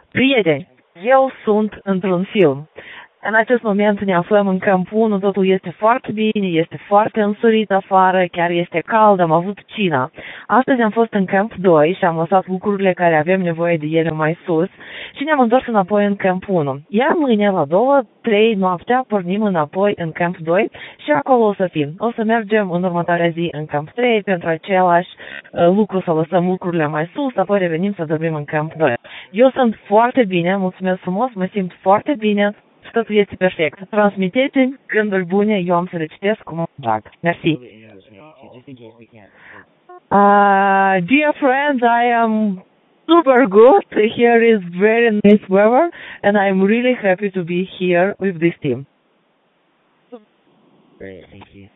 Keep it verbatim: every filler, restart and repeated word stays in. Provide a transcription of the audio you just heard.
Prieteni, eu sunt într-un film. În acest moment ne aflăm în Camp unu, totul este foarte bine, este foarte însorit afară, chiar este cald, am avut cina. Astăzi am fost în Camp doi și am lăsat lucrurile care avem nevoie de ele mai sus și ne-am întors înapoi în Camp unu. Iar mâine la două, trei noaptea pornim înapoi în Camp doi și acolo o să fim. O să mergem în următoarea zi în Camp trei pentru același uh, lucru, să lăsăm lucrurile mai sus, apoi revenim să dormim în Camp doi. Eu sunt foarte bine, mulțumesc frumos, mă simt foarte bine. Totul este perfect. Transmiteți-mi gânduri bune, eu am să le citesc cum îmi plac. Merci. Uh, dear friends, I am super good. Here is very nice weather and I'm really happy to be here with this team. Great, thank you.